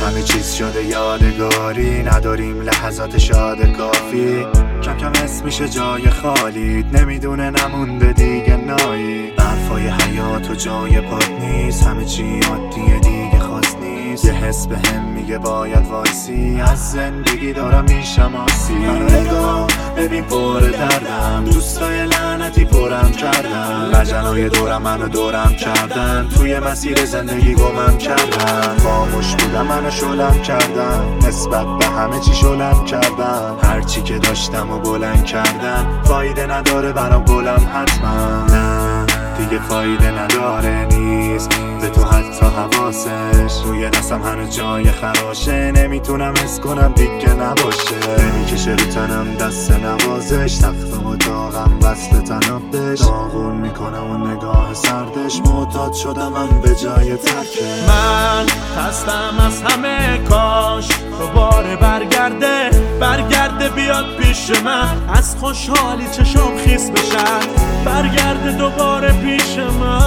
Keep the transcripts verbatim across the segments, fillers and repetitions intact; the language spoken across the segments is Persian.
همه چیز شده یادگاری، نداریم لحظات شاد کافی. کم کم اسم میشه جای خالیت، نمیدونه نمونده دیگه نایی. برفای حیات و جای پات نیست، همه چی عادیه دیگه خاص نیست. یه حس به هم میگه باید وایسی، از زندگی دارم میشم آسی. منو نگاه ببین پر دردم، دوستای لعنتی پرم کردن. لجنای دورم منو دورم کردن، توی مسیر زندگی گمم کردن. خاموش بودم منو شلم کردن، نسبت به همه چی شلم کردن. هرچی که داشتم و بلند کردن، فایده نداره برام گلم حتما. نه دیگه فایده نداره نیست به تو حتی حواسش. روی دستم هنوز جای خراشه، نمیتونم حس کنم دیگه نباشه. نمیکشه رو تنم دست نوازش، تختم و داغم وصل تنابش. داغون میکنم و نگاه سردش، معتاد شدم من به جای ترکه. من خستم از همه، کاش دوباره برگرده برگرده بیاد پیش من. از خوشحالی چشام خیس بشن، برگرده دوباره پیش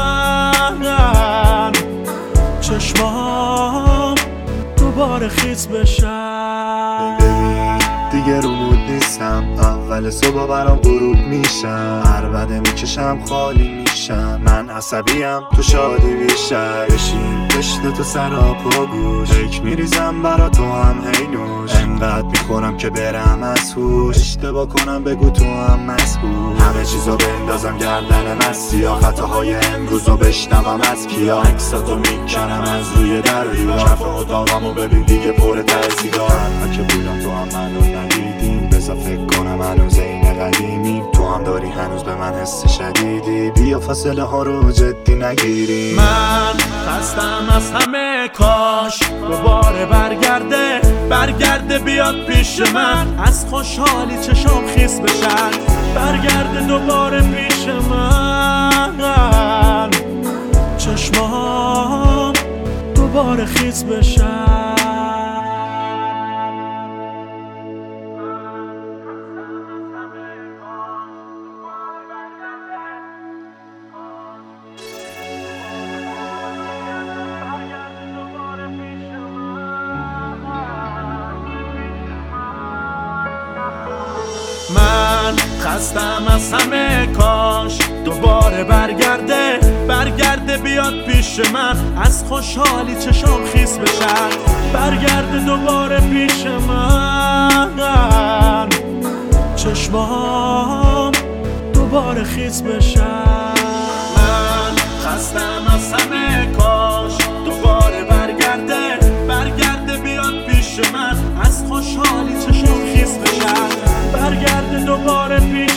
من. چشمام دوباره خیس بشن. ببین دیگه رو مود نیستم، اول صبح برام غروب میشم. عربده میکشم خالی میشم، من عصبیم تو شادی بیشتر. بشین پشت تو سراپا گوش، فکر میریزم برا تو هم هینوش. انقدر میخورم که برم از هوش، اشتباه کنم بگو تو هم مسئول. همه چیزو بندازم گردن مسیا، خطاهای امروزو بشنوم از کیا. عکساتو میکنم از روی در دیوار، کف اتاقمو ببین دیگه پر ترسیدار. حتی که بودم تو هم منو ندیدیم، بذار فکر کنم هنوز این قدیمیم. تو هم داری هنوز به من حس شدیدی، بیا فاصله ها رو جدی نگیریم. من خستم از همه، کاش دوباره برگرده برگرده بیاد پیش من. از خوشحالی چشام خیس بشن، برگرده دوباره پیش من. چشمام دوباره خیس بشن. من خستم از همه، کاش دوباره برگرده برگرده بیاد پیش من. از خوشحالی چشام خیس بشن، برگرده دوباره پیش من. چشمام دوباره خیس بشن. من خستم از همه، کاش دوباره برگرده برگرده بیاد پیش من. از خوشحالی چشام خیس بشن، برگرده دوباره پیش